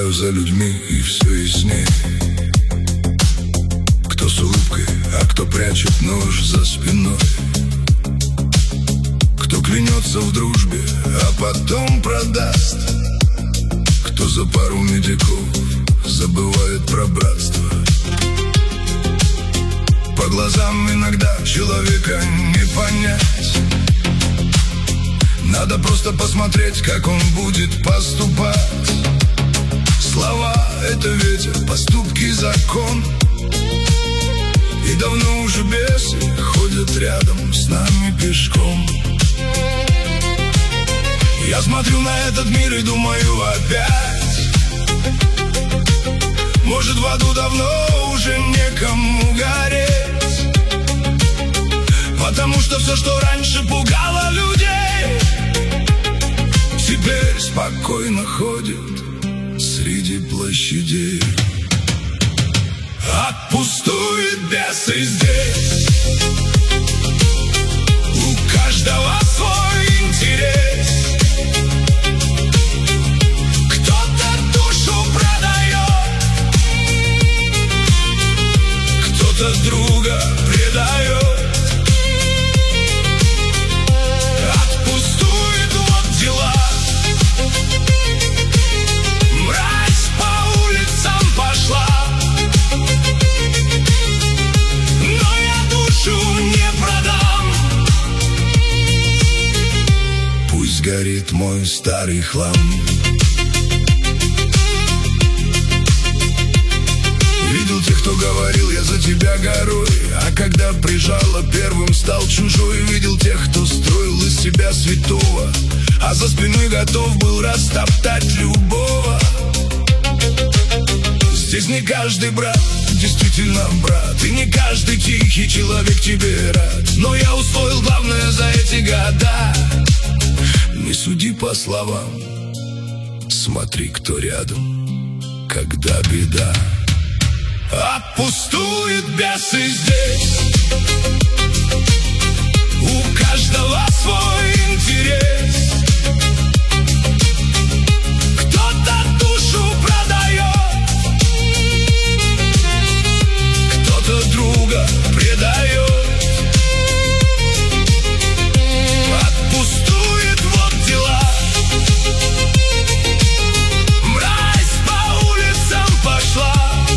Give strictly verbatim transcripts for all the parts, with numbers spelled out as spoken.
наблюдаю за людьми, и все яснее. Кто с улыбкой, а кто прячет нож за спиной. Кто клянется в дружбе, а потом продаст. Кто за пару медиков забывает про братство. По глазам иногда человека не понять. Надо просто посмотреть, как он будет поступать. Слова — это ветер, поступки — закон. И давно уже бесы ходят рядом с нами пешком. Я смотрю на этот мир и думаю опять: может, в аду давно уже некому гореть. Потому что все, что раньше пугало людей, теперь спокойно ходит среди площадей. Отпустуют бесы здесь. У каждого свой интерес. Кто-то душу продает, кто-то друга предает. Отпустуют вот дела. Мразь по улицам пошла, но я душу не продам. Пусть горит мой старый хлам. Видел тех, кто говорил: я за тебя горой. А когда прижало, первым стал чужой. Видел тех, кто строил из себя святого, а за спиной готов был растоптать любого. Здесь не каждый брат действительно брат, и не каждый тихий человек тебе рад. Но я усвоил главное за эти года: не суди по словам, смотри, кто рядом, когда беда. Отпустуют бесы здесь. У каждого свой интерес. Кто-то душу продает, кто-то друга предает. Отпустует вот дела. Мразь по улицам пошла,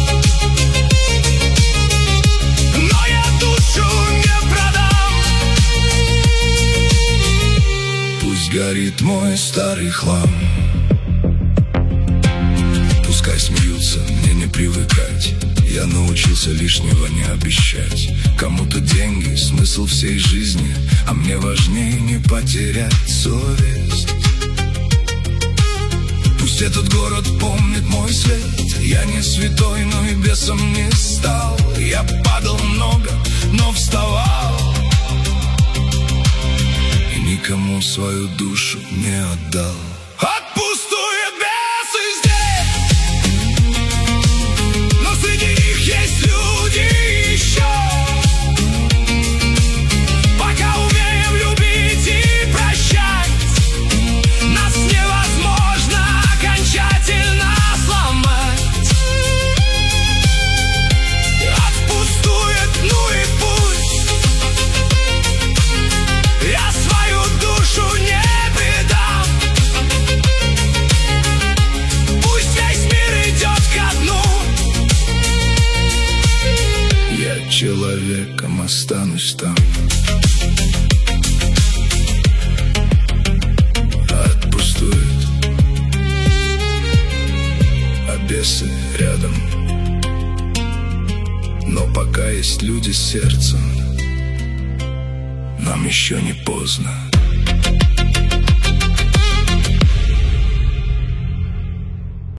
но я душу не продам. Пусть горит мой старый хлам. Пускай смеются, мне не привыкать. Я научился лишнего не обещать. Кому-то деньги — смысл всей жизни, а мне важнее не потерять совесть. Пусть этот город помнит мой свет. Я не святой, но и бесом не стал. Я падал много, но вставал, и никому свою душу не отдал. Отпустуют бесы здесь, но среди них есть люди еще. Пока умеем любить и прощать, нас невозможно окончательно сломать. Отпустует, ну и пусть. Я свою душу не предам. Пусть весь мир идет ко дну. Я человеком останусь там. Отпустует, а бесы рядом. Но пока есть люди с сердцем, нам еще не поздно.